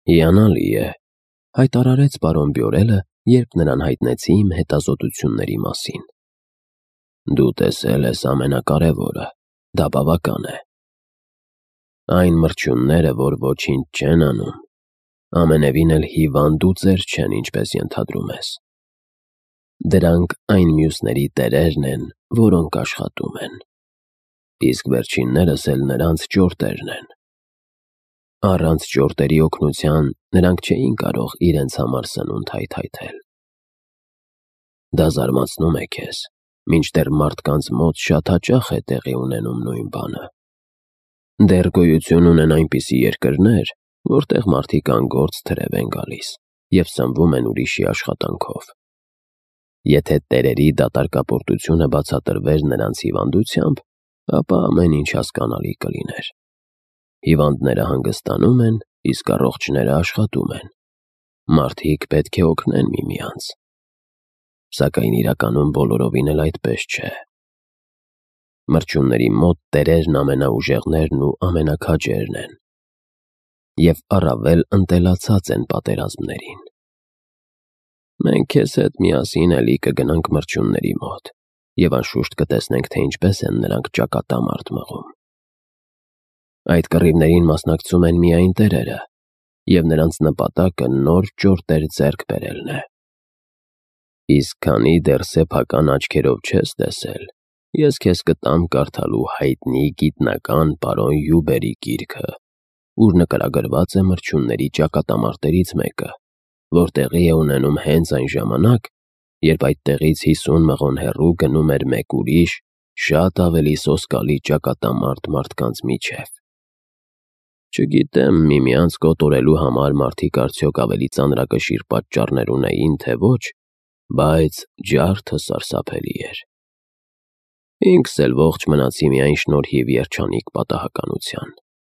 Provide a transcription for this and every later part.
Հիանալի է, հայտարարեց պարոն Բյորելը, երբ նրան հայտնեցի իմ հետազոտությունների մասին։ Դու տեսել ես ամենակարևորը, դա բավական է։ Այն մրջյունները, որ ոչինչ չեն անում, ամենևին էլ հիվանդ ու ծեր չեն, ինչպես ենթադրում ես։ Դրանք այն մյուսների տերերն են, որոնք աշխատում են, իսկ վերջիններս էլ նրանց ճորտերն են։ Առանց ճորտերի օգնության նրանք չէին կարող իրենց համար սնունդ հայթայթել։ Դա զարմացնում է քեզ, մինչդեռ մարդկանց մոտ շատ հաճախ է տեղի ունենում նույն բանը։ Դեռ գոյություն ունեն այնպիսի երկրներ, որտեղ մարդիկ անգործ թրև են գալիս և սնվում են ուրիշի աշխատանքով։ Եթե տերերի դատարկապարտությունը բացատրվեր նրանց հիվանդությամբ, ապա ամեն ինչ հասկանալի կլիներ։ Հիվանդները հանգստանում են, իսկ առողջները աշխատում են։ Մարդիկ պետք է օգնեն միմյանց։ Սակայն իրականում բոլորովին էլ այդպես չէ։ Մրջյունների մոտ տերերն ամենաուժեղներն ու ամենաքաջերն են, և առավել ընտելացած են պատերազմներին։ Մենք քեզ հետ միասին էլի կգնանք մրջյունների մոտ և անշուշտ կտեսնենք, թե ինչպես են նրանք ճակատամարտ մղում։ Այդ կռիվներին մասնակցում են միայն տերերը, և նրանց նպատակը նոր ճորտեր ձեռք բերելն է։ Իսկ քանի դեռ սեփական աչքերով չես տեսել, ես քեզ կտամ կարդալու հայտնի գիտնական պարոն Յուբերի գիրքը, ուր նկարագրված է մրջյունների ճակատամարտերից մեկը, որ տեղի է ունենում հենց այն ժամանակ, երբ այդտեղից 50 մղոն հեռու գնում էր մեկ ուրիշ, շատ ավելի սոսկալի ճակատամարտ մարդկանց միջև։ Չգիտեմ միմյանց կոտորելու համար մարդիկ արդյոք ավելի ծանրակշիռ պատճառներ ունեին, թե ոչ, բայց ջարդը սարսափելի էր։ Ինքս էլ ողջ մնացի միայն շնորհիվ երջանիկ պատահականության։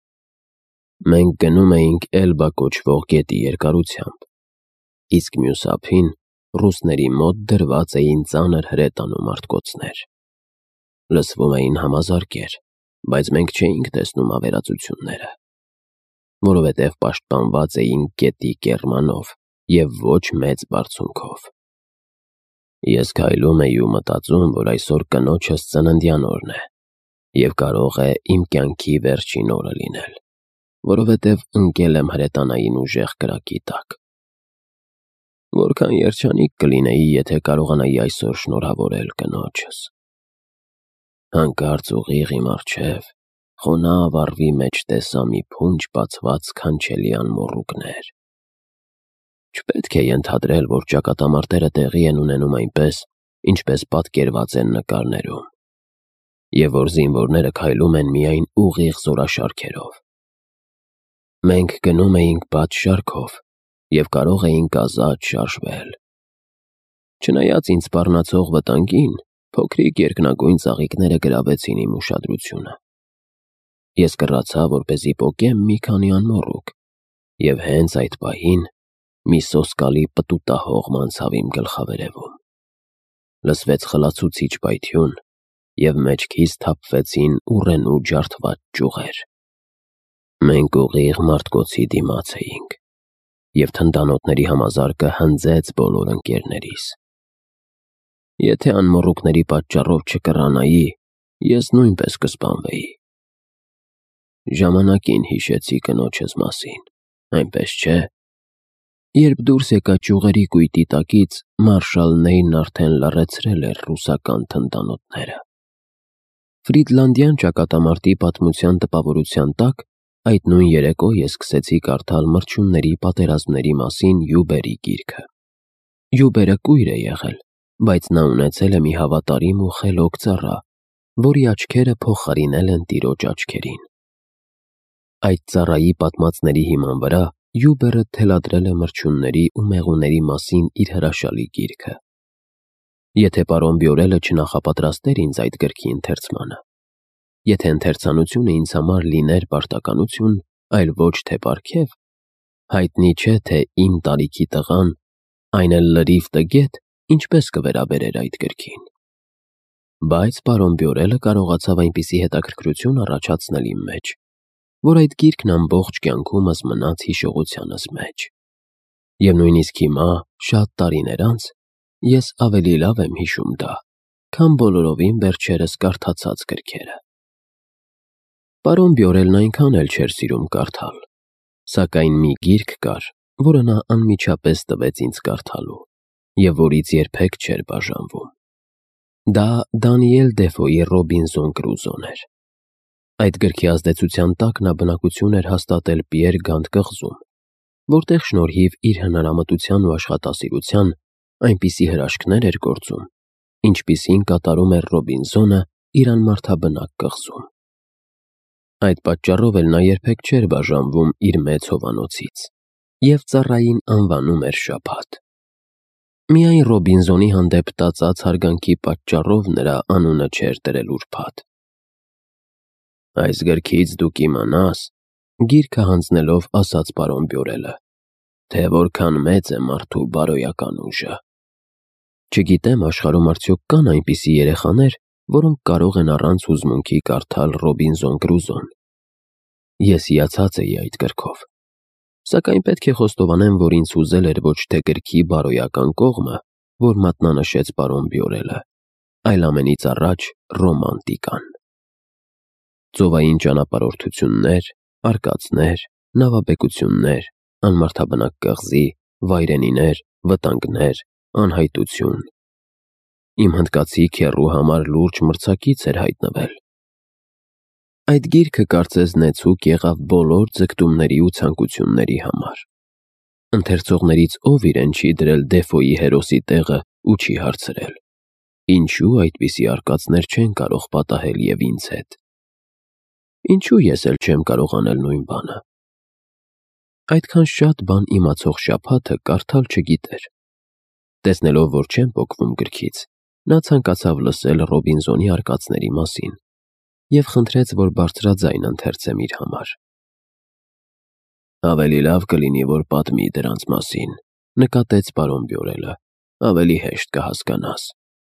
Մենք գնում էինք Էլբա կոչվող գետի երկարությամբ, իսկ մյուս ափին ռուսների մոտ դրված էին ծանր հրետանու մարտկոցներ։ Լսվում էին համազարկեր, բայց մենք չէինք տեսնում ավերածությունները, որովհետև պաշտպանված էինք գետի կեռմանով և ոչ մեծ բարձունքով։ Ես քայլում էի ու մտածում, որ այսօր կնոջս ծննդյան օրն է և կարող է իմ կյանքի վերջին օրը լինել, որովհետև ընկել եմ հրետանային ուժեղ կրակի տակ։ Որքան երջանիկ կլինեի, եթե կարողանայի այսօր շնորհավորել կնոջս։ Հանկարծ ուղիղ իմ առջև խոնավ առվի մեջ տեսա մի փունջ բացված քանչելի անմոռուկներ։ Չպետք է ենթադրել, որ ճակատամարտերը տեղի են ունենում այնպես, ինչպես պատկերված են նկարներում, և որ զինվորները քայլում են միայն ուղիղ զորաշարքերով։ Մենք գնում էինք պատշարքով և կարող էինք ազատ շարժվել։ Չնայած ինձ սպառնացող վտանգին, փոքրիկ երկնագույն ծաղիկները գրավեցին իմ ուշադրությունը։ Ես կռացա, որպեսզի պոկեմ մի քանի անմոռուկ, և հենց այդ պահին մի սոսկալի պտուտահողմ անցավ իմ գլխավերևում։ Լսվեց խլացուցիչ պայթյուն, և մեջքիս թափվեցին ուռենու ջարդված ճյուղեր։ Մենք ուղիղ մարտկոցի դիմաց էինք, և թնդանոթների համազարկը հնձեց բոլոր ընկերներիս։ Եթե անմոռուկների պատճառով չկռանայի, ես նույնպես կսպանվեի։ Ժամանակին հիշեցի կնոջս մասին, այնպես չէ։ Երբ դուրս եկա ճյուղերի կույտի տակից, մարշալ Նեյնն արդեն լռեցրել էր ռուսական թնդանոթները։ Ֆրիդլանդյան ճակատամարտի պատմության տպավորության տակ այդ նույն երեկո ես սկսեցի կարդալ մրջյունների պատերազմների մասին Յուբերի գիրքը։ Յուբերը կույր է եղել, բայց նա ունեցել է մի հավատարիմ ու խելոք ծառա, որի աչքերը փոխարինել են տիրոջ աչքերին։ Այդ ծառայի պատմածների հիման վրա Յուբերը թելադրել է մրջյունների ու մեղուների մասին իր հրաշալի գիրքը։ Եթե պարոն Բյորելը չնախապատրաստեր ինձ այդ գրքի ընթերցմանը, եթե ընթերցանությունը ինձ համար լիներ պարտականություն, այլ ոչ թե պարգև, հայտնի չէ, թե իմ տարիքի տղան, այն էլ լրիվ տգետ, ինչպես կվերաբերեր այդ գրքին։ Բայց պարոն Բյորելը կարողացավ այնպիսի հետաքրքրություն առաջացնել իմ մեջ, որ այդ գիրքն ամբողջ կյանքումս մնաց հիշողությանս մեջ։ Եվ նույնիսկ հիմա, շատ տարիներ անց, ես ավելի լավ եմ հիշում դա, քան բոլորովին վերջերս կարդացած գրքերը։ Պարոն Բյորելն այնքան էլ չէր սիրում կարդալ, սակայն մի գիրք կար, որը նա անմիջապես տվեց ինձ կարդալու, և որից երբեք չէր բաժանվում։ Դա Դանիել Դեֆոյի Ռոբինզոն Կրուզոն էր։ Այդ գրքի ազդեցության տակ նա բնակություն էր հաստատել Պիեր Գանտ կղզում, որտեղ շնորհիվ իր հնարամտության ու աշխատասիրության այնպիսի հրաշքներ էր գործում, ինչպիսին կատարում էր Ռոբինզոնը իր անմարդաբնակ կղզում։ Այդ պատճառով էլ նա երբեք չէր բաժանվում իր մեծ հովանոցից և ծառային անվանում էր Շաբաթ։ Միայն Ռոբինզոնի հանդեպ տածած հարգանքի պատճառով նրա անունը չէր դրել ուրբաթ։ «Այս գրքից դու կիմանաս», գիրքը հանձնելով ասաց պարոն Բյորելը, «թե որքան մեծ է մարդու բարոյական ուժը։ Չգիտեմ աշխարհում արդյոք կան այնպիսի երեխաներ, որոնք կարող են առանց հուզմունքի կարդալ Ռոբինզոն Կրուզոն։ Ես հիացած էի այդ գրքով, սակայն պետք է խոստովանեմ, որ ինձ հուզել էր ոչ թե գրքի բարոյական կողմը, որ մատնանշեց պարոն Բյորելը, այլ ամենից առաջ ռոմանտիկան։ Ծովային ճանապարհորդություններ, արկածներ, նավաբեկություններ, անմարդաբնակ կղզի, վայրենիներ, վտանգներ, անհայտություն։ Իմ հնդկացի քեռու համար լուրջ մրցակից էր հայտնվել։ Այդ գիրքը կարծես նեցուկ եղավ բոլոր ձգտումների ու ցանկությունների համար։ Ընթերցողներից ով իրեն չի դրել Դեֆոյի հերոսի տեղը ու չի հարցրել. ինչու այդպիսի արկածներ չեն կարող պատահել և ինձ հետ։ Ինչու ես էլ չեմ կարող անել նույն բանը։ Այդքան շատ բան իմացող Շաբաթը կարդալ չգիտեր։ Տեսնելով, որ չեմ պոկվում գրքից, նա ցանկացավ լսել Ռոբինզոնի արկածների մասին և խնդրեց, որ բարձրաձայն ընթերցեմ իր համար։ Ավելի լավ կլինի, որ պատմի դրանց մասին, նկատեց պարոն Բյորելը, ավելի հեշտ կհասկանաս։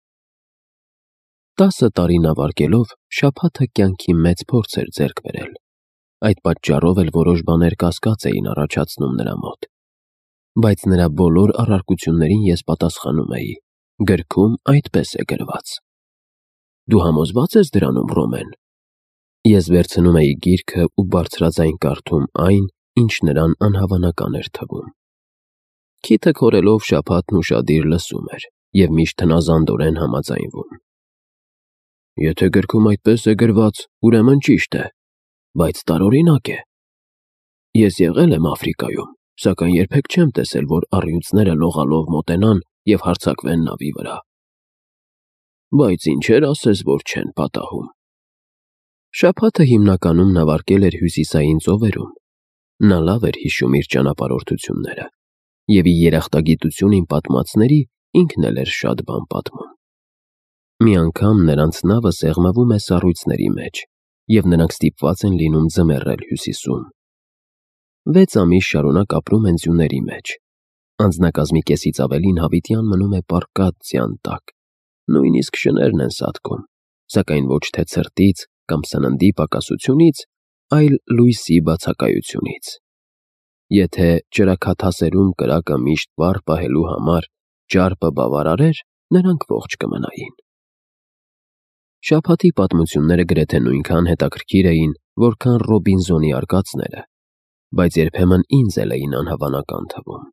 10 տարի նավարկելով Շաբաթը կյանքի մեծ փորձ էր ձեռք բերել։ Այդ պատճառով էլ որոշ բաներ կասկած էին առաջացնում նրա մոտ։ Բայց նրա բոլոր առարկություններին ես պատասխանում էի. գրքում այդպես է գրված։ Դու համոզվա՞ծ ես դրանում, Ռոմեն։ Ես վերցնում էի գիրքը ու բարձրաձայն կարդում այն, ինչ նրան անհավանական էր թվում։ Քիթը քորելով Շաբաթն ուշադիր լսում էր և միշտ հնազանդորեն համաձայնվում։ Եթե գրքում այդպես է գրված, ուրեմն ճիշտ է, բայց տարօրինակ է։ Ես եղել եմ Աֆրիկայում, սակայն երբեք չեմ տեսել, որ առյուծները լողալով մոտենան և հարձակվեն նավի վրա։ Բայց ինչեր ասես, որ չեն պատահում։ Շաբաթը հիմնականում նավարկել էր հյուսիսային ծովերում։ Նա լավ էր հիշում իր ճանապարհորդությունները և ի երախտագիտություն իմ պատմածների ինքն էլ էր շատ բան պատմում։ Մի անգամ նրանց նավը սեղմվում է սառույցների մեջ, և նրանք ստիպված են լինում ձմեռել հյուսիսում։ 6 ամիս շարունակ ապրում են ձյուների մեջ։ Անձնակազմի կեսից ավելին հավիտյան մնում է պառկած ձյան տակ, նույնիսկ շներն են սատկում, սակայն ոչ թե ցրտից կամ սննդի պակասությունից, այլ լույսի բացակայությունից։ Եթե ճրագաթասերում կրակը միշտ վառ պահելու համար ճարպը բավարարեր, նրանք ողջ կմնային։ Շաբաթի պատմությունները գրեթե նույնքան հետաքրքիր էին, որքան Ռոբինզոնի արկածները, բայց երբեմն ինձ էլ էին անհավանական թվում։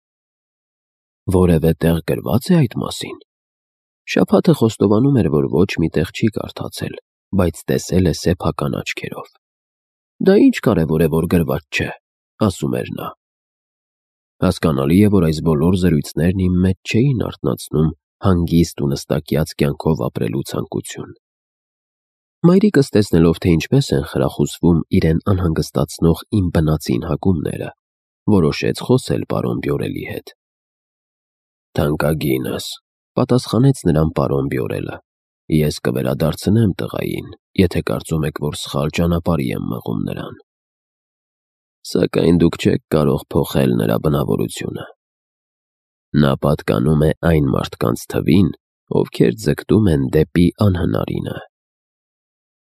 Որևէ տեղ գրված է այդ մասին։ Շաբաթը խոստովանում էր, որ ոչ մի տեղ չի կարդացել, բայց տեսել է սեփական աչքերով։ Դա ինչ կարևոր է, որ գրված չէ, ասում էր նա։ Հասկանալի է, որ այս բոլոր զրույցներն իմ մեջ չէին արթնացնում հանգիստ ու նստակյաց կյանքով ապրելու ցանկություն։ Մայրիկս տեսնելով, թե ինչպես են խրախուսվում իրեն անհանգստացնող իմ բնածին հակումները, որոշեց խոսել պարոն Բյորելի հետ։ Թանկագինս, պատասխանեց նրան պարոն Բյորելը, ես կվերադարձնեմ տղային, եթե կարծում եք, որ սխալ ճանապարհի եմ մղում նրան։ Սակայն դուք չեք կարող փոխել նրա բնավորությունը։ Նա պատկանում է այն մարդկանց թվին, ովքեր ձգտում են դեպի անհնարինը։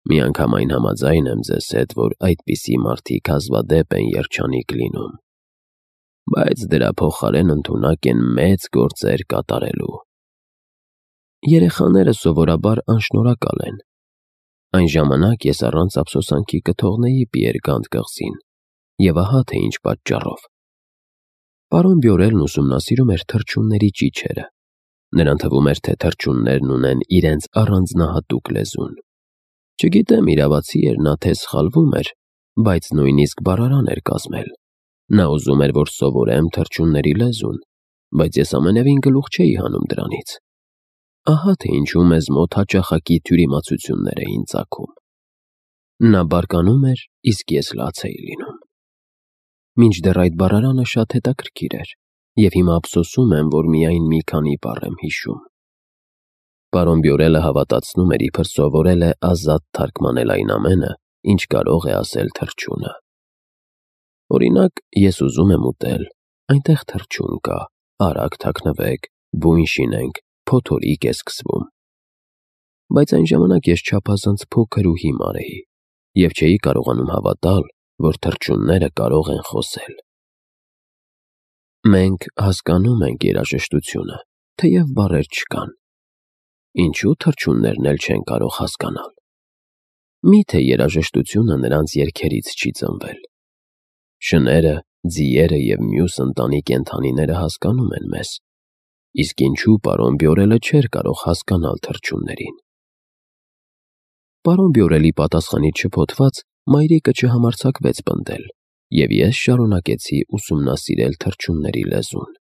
Միանգամայն համաձայն եմ ձեզ հետ, որ այդպիսի մարդիկ հազվադեպ են երջանիկ լինում, բայց դրա փոխարեն ընդունակ են մեծ գործեր կատարելու։ Երեխաները սովորաբար անշնորհակալ են։ Այն ժամանակ ես առանց ափսոսանքի կթողնեի Պիեր Գանտ կղզին, եւ ահա թե ինչ պատճառով։ Պարոն Բյորելն ուսումնասիրում էր թռչունների ճիչերը։ Նրան թվում էր, թե թռչուններն ունեն իրենց առանձնահատուկ լեզուն։ Չգիտեմ, իրավացի էր նա, թե սխալվում էր, բայց նույնիսկ բառարան էր կազմել։ Նա ուզում էր, որ սովորեմ թռչունների լեզուն, բայց ես ամենևին գլուխ չէի հանում դրանից։ Ահա թե ինչու մեզ մոտ հաճախակի թյուրիմացություններ էին ծագում։ Նա բարկանում էր, իսկ ես լաց էի լինում։ Մինչդեռ այդ բառարանը շատ հետաքրքիր էր, եւ հիմա ափսոսում եմ, որ միայն մի քանի բառ եմ հիշում։ Պարոն Բյորելը հավատացնում էր, իբր սովորել է ազատ թարգմանել այն ամենը, ինչ կարող է ասել թռչունը։ Օրինակ, ես ուզում եմ ուտել, այնտեղ թռչուն կա, արագ թաքնվեք, բույն շինենք, փոթորիկ է սկսվում։ Բայց այն ժամանակ ես չափազանց փոքր ու հիմար էի, եւ չէի կարողանում հավատալ, որ թռչունները կարող են խոսել։ Մենք հասկանում ենք երաժշտությունը, թեև բառեր չկան։ Ինչու թռչուններն էլ չեն կարող հասկանալ։ Միթե երաժշտությունը նրանց երգերից չի ծնվել։ Շները, ձիերը եւ մյուս ընտանի կենդանիները հասկանում են մեզ, իսկ ինչու պարոն Բյորելը չէր կարող հասկանալ թռչուններին։ Պարոն Բյորելի պատասխանից շփոթված մայրիկը չհամարձակվեց պնդել, եւ ես շարունակեցի ուսումնասիրել թռչունների լեզուն։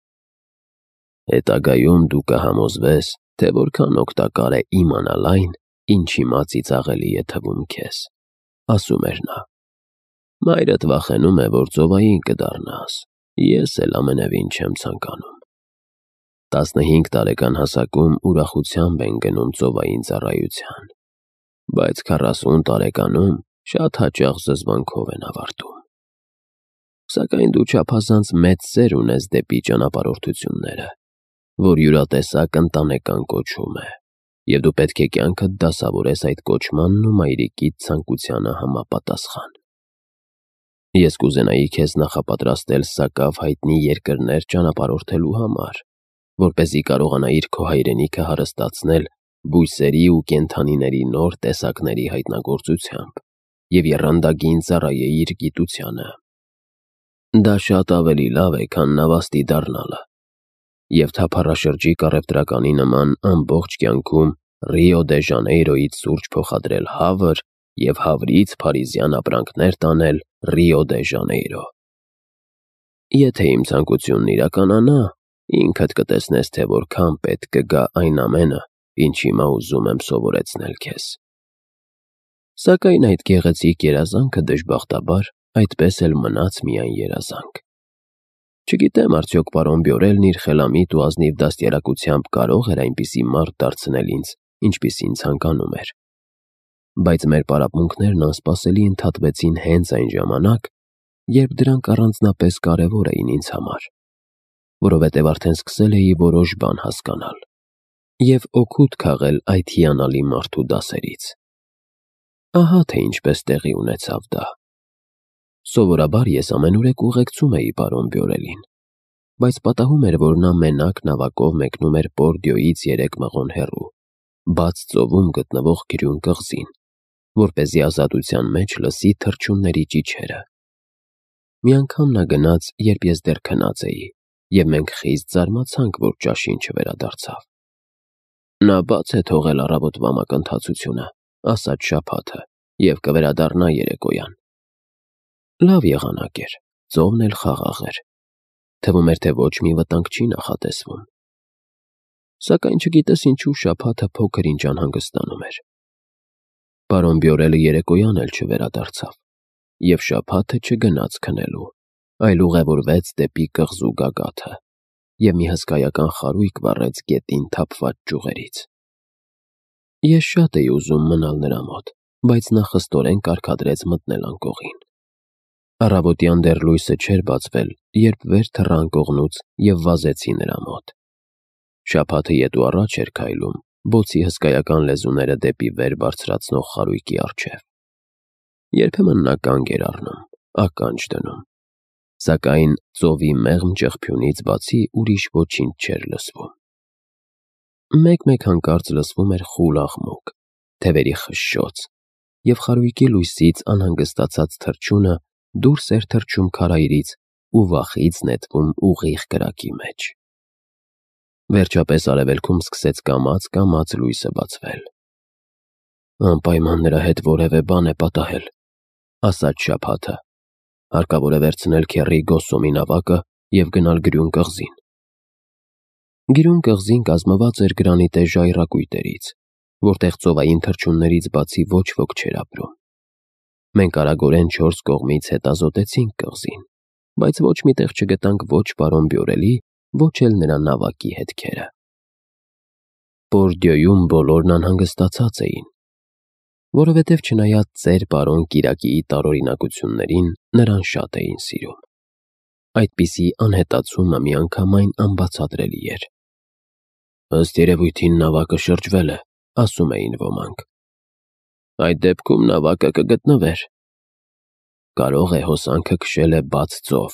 Հետագայում դու կհամոզվես, թե որքան օգտակար է իմանալ այն, ինչի մածից աղելի է թվում քեզ, ասում էր նա։ Մայրդ վախենում է, որ ծովային կդառնաս, ես էլ ամենևին չեմ ցանկանում։ 15 տարեկան հասակում ուրախությամբ են գնում ծովային ծառայության, բայց 40 տարեկանում շատ հաճախ զզվանքով են ավարտում։ Սակայն դու չափազանց մեծ սեր ունես դեպի ճանապարհորդությունները, որ յուրատեսակ ընտանեկան կոչում է, եւ դու պետք է կյանքդ դասավորես այդ կոչմանն ու մայրիկիդ ցանկությանը համապատասխան։ Ես կուզենայի քեզ նախապատրաստել սակավ հայտնի երկրներ ճանապարհորդելու համար, որպեսզի կարողանայիր քո հայրենիքը հարստացնել բույսերի ու կենդանիների նոր տեսակների հայտնագործությամբ եւ եռանդագին ծառայեիր գիտությանը։ Դա շատ ավելի լավ է, քան նավաստի դառնալը, եւ թափառաշրջիկ առևտրականի նման ամբողջ կյանքում Ռիո դե Ժանեյրոյից սուրճ փոխադրել հավր եւ հավրից փարիզյան ապրանքներ տանել Ռիո դե Ժանեյրո։ Եթե իմ ցանկությունն իրականանա, ինքդ կտեսնես, թե որքան պետք կգա այն ամենը, ինչ հիմա ուզում եմ սովորեցնել քեզ։ Սակայն այդ գեղեցիկ երազանքը դժբախտաբար այդպես էլ մնաց միայն երազանք։ Չգիտեմ, արդյոք պարոն Բյորելն իր խելամիտ ու ազնիվ դաստիարակությամբ կարող էր այնպիսի մարդ դարձնել ինձ, ինչպիսին ցանկանում էր։ Բայց մեր պարապմունքներն անսպասելի ընդհատվեցին հենց այն ժամանակ, երբ դրանք առանձնապես կարևոր էին ինձ համար, որովհետև արդեն սկսել էի որոշ բան հասկանալ եւ օգուտ քաղել այդ հիանալի մարդու դասերից։ Ահա թե ինչպես տեղի ունեցավ դա։ Սովորաբար ես ամենուրեք ուղեկցում էի պարոն Բյորելին, բայց պատահում էր, որ նա մենակ նավակով մեկնում էր Բորդյոյից 3 մղոն հեռու, բաց ծովում գտնվող Գրյուն կղզին, որպեսզի ազատության մեջ լսի թռչունների ճիչերը։ Մի անգամ նա գնաց, երբ ես դեռ քնած էի, եւ մենք խիստ զարմացանք, որ ճաշին չվերադարձավ։ Նա բաց է թողել առավոտվա մակընթացությունը, ասաց շաբաթը, եւ կվերադառնա երեկոյան։ Լավ եղանակ էր, ծովն էլ խաղաղ էր։ Թվում էր, թե ոչ մի վտանգ չի նախատեսվում։ Սակայն չգիտես ինչու շաբաթը փոքր-ինչ անհանգստանում էր։ Պարոն Բյորելը երեկոյան էլ չվերադարձավ, եւ շաբաթը չգնաց քնելու, այլ ուղևորվեց դեպի կղզու գագաթը եւ մի հսկայական խարույկ վառեց գետին թափված ճյուղերից։ Ես շատ էի ուզում մնալ նրա մոտ, բայց նա խստորեն կարգադրեց մտնել անկողին։ Առավոտյան դեռ լույսը չէր բացվել, երբ վեր թռա անկողնուց եւ վազեցի նրա մոտ։ Շաբաթը ետ ու առաջ էր քայլում, բոցի հսկայական լեզուները դեպի վեր բարձրացնող խարույկի առջև։ Երբեմն նա կանգ էր առնում, ականջ դնում, սակայն ծովի մեղմ ճեղփյունից բացի ուրիշ ոչինչ չէր լսվում։ Մեկ-մեկ հանկարծ լսվում էր խուլ աղմուկ, թևերի խշշոց, և խարույկի լույսից անհանգստացած թռչյունը դուրս էր թռչում քարայրից ու վախից նետվում ուղիղ կրակի մեջ։ Վերջապես արևելքում սկսեց կամաց-կամաց լույսը բացվել։ «Անպայման նրա հետ որևէ բան է պատահել», ասաց Շաբաթը։ «Հարկավոր է վերցնել քեռի Գոսսոմի նավակը և գնալ Գրյուն կղզին»։ Գրյուն կղզին կազմված էր գրանիտե ժայռակույտերից, որտեղ ծովային թռչուններից բացի ոչ ոք չէր ապրում։ Մենք արագորեն 4 կողմից հետազոտեցինք կղզին, բայց ոչ մի տեղ չգտանք ոչ պարոն Բյորելի, ոչ էլ նրա նավակի հետքերը։ Պորդյոյում բոլորն անհանգստացած էին, որովհետև չնայած ծեր պարոն Կիրակիի տարօրինակություններին, նրան շատ էին սիրում։ Այդպիսի անհետացումը միանգամայն անբացատրելի էր։ «Ըստ երևույթին նավակը շրջվել է», ասում էին ոմանք։ «Այդ դեպքում նավակը կգտնվեր»։ «Կարող է հոսանքը քշել է բաց ծով»։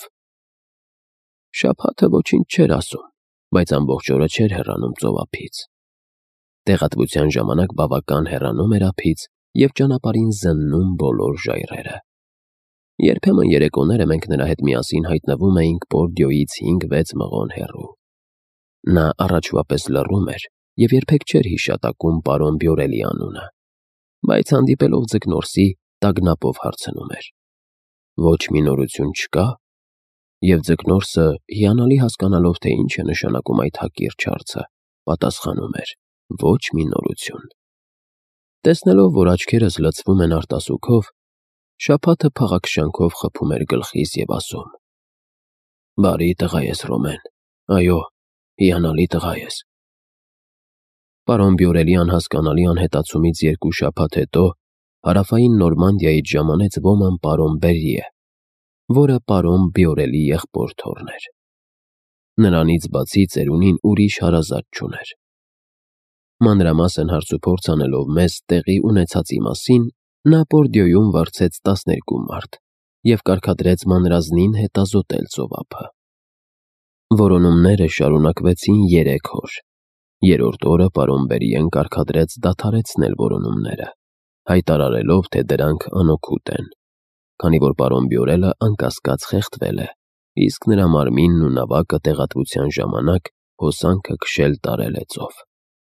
Շաբաթը ոչինչ չէր ասում, բայց ամբողջ օրը չէր հեռանում ծով ափից։ Տեղատվության ժամանակ բավական հեռանում էր ափից և ճանապարհին զննում բոլոր ժայռերը։ Երբեմն երեկոները մենք նրա հետ միասին հայտնվում էինք Պորդյոյից 5-6 մղոն հեռու։ Նա առաջվա պես լռում էր և երբեք չէր հիշատակում պարոն Բյորելի անունը, բայց հանդիպելով ձկնորսի, տագնապով հարցնում էր. «Ոչ մի նորություն չկա»։ Եվ ձկնորսը, հիանալի հասկանալով, թե ինչ է նշանակում այդ հակիրճ հարցը, պատասխանում էր. «Ոչ մի նորություն»։ Տեսնելով, որ աչքերս լցվում են արտասուքով, Շաբաթը փաղաքշանքով խփում էր գլխիս և ասում. «Բարի տղա ես, Ռոմեն, այո, հիանալի տղա ես»։ Պարոն Բյորելի անհասկանալի անհետացումից 2 շաբաթ հետո հարավային Նորմանդիայից ժամանեց ոման պարոն Բերիե, որը պարոն Բյորելի եղբոր թոռն էր։ Նրանից բացի ծերունին ուրիշ հարազատ չուներ։ Մանրամասն հարցուփորձ անելով մեզ տեղի ունեցածի մասին, նա Պորդյոյում վարձեց 12 մարդ և կարգադրեց մանրազնին հետազոտել ծովափը։ Որոնումները շարունակվեցին 3 օր։ Երրորդ օրը պարոն Բերիեն կարգադրեց դադարեցնել որոնումները, հայտարարելով, թե դրանք անօգուտ են, քանի որ պարոն Բյորելը անկասկած խեղդվել է, իսկ նրա մարմինն ու նավակը տեղատվության ժամանակ հոսանքը քշել տարել է ծով։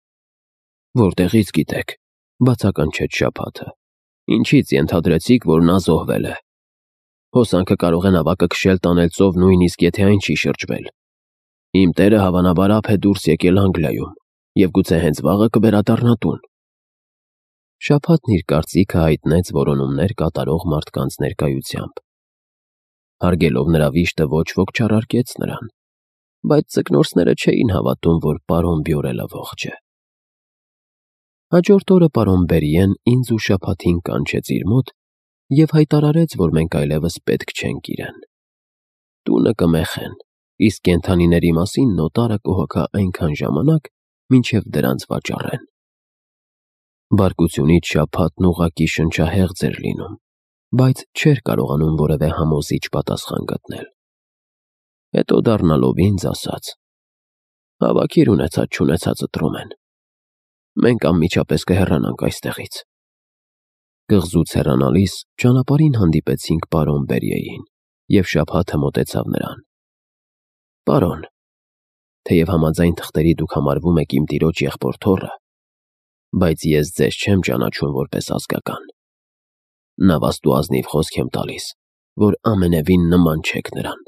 «Որտեղից գիտեք», բացականչեց Շաբաթը։ «Ինչից ենթադրեցիք, որ նա զոհվել է։ Հոսանքը կարող է նավակը քշել տանել ծով նույնիսկ եթե այն չի շրջվել։ Իմ տերը հավանաբար ափ է դուրս եկել Անգլիայում և գուցե հենց վաղը կվերադառնա տուն»։ Շաբաթն իր կարծիքը հայտնեց որոնումներ կատարող մարդկանց ներկայությամբ։ Հարգելով նրա վիշտը ոչ ոք չառարկեց նրան, բայց ձկնորսները չէին հավատում, որ պարոն Բյորելը ողջ է։ Հաջորդ օրը պարոն Բերիեն ինձ ու Շաբաթին կանչեց իր մոտ և հայտարարեց, որ մենք այլևս պետք չենք իրեն։ Տունը կմեխեն, իսկ կենդանիների մասին նոտարը կհոգա այնքան ժամանակ, մինչև դրանց վաճառեն։ Բարկությունից Շաբաթն ուղղակի շնչահեղձ էր լինում, բայց չէր կարողանում որևէ համոզիչ պատասխան գտնել։ Հետո դառնալով ինձ ասաց. «Հավաքիր ունեցած-չունեցածդ, Ռոմեն։ Մենք անմիջապես կհեռանանք այստեղից»։ Կղզուց հեռանալիս ճանապարհին հանդիպեցինք պարոն Բերիեին, և Շաբաթը մոտեցավ նրան։ «Պարոն, թեև համաձայն թղթերի դուք համարվում եք իմ տիրոջ եղբոր թոռը, բայց ես ձեզ չեմ ճանաչում որպես ազգական։ Նավաստու ազնիվ խոսք եմ տալիս, որ ամենևին նման չեք նրան»։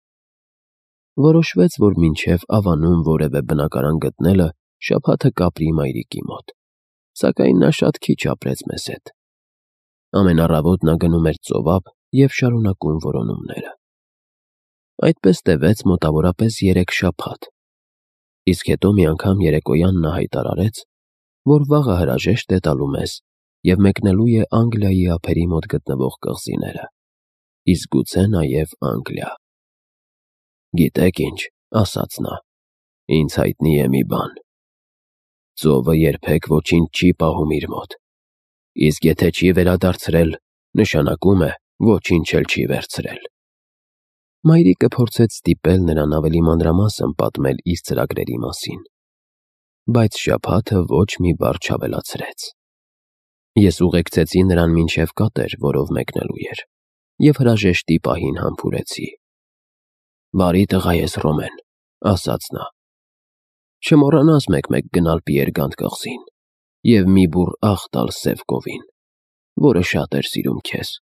Որոշվեց, որ մինչև Ավանում որևէ բնակարան գտնելը Շաբաթը կապրի մայրիկի մոտ, սակայն նա շատ քիչ ապրեց մեզ հետ։ Ամեն առավոտ նա գնում էր ծովափ և շարունակում որոնումները։ Այդպես տևեց մոտավորապես 3 շաբաթ, իսկ հետո մի անգամ երեկոյան նա հայտարարեց, որ վաղը հրաժեշտ է տալու մեզ և մեկնելու է Անգլիայի ափերի մոտ գտնվող կղզիները, իսկ գուցե նաև Անգլիա։ «Գիտեք ինչ», ասաց նա, «ինձ հայտնի է մի բան»։ Ծովը երբեք ոչինչ չի պահում իր մոտ, իսկ եթե չի վերադարձրել, նշանակում է ոչինչ էլ չի վերցրել։ Մայրիկը փորձեց ստիպել նրան ավելի մանրամասն պատմել իր ծրագրերի մասին, բայց շաբաթը ոչ մի բառ չավելացրեց։ Ես ուղեկցեցի նրան մինչև կատեր, որով մեկնելու էր, և հրաժեշտի պահին համբուրեցի։ «Բարի տղա ես, Ռոմեն», ասաց նա։ «Չմոռանաս մեկ-մեկ գնալ Պիեր կղզին և մի բուռ աղ տալ Սև կովին, որը շատ էր սիրում քեզ»։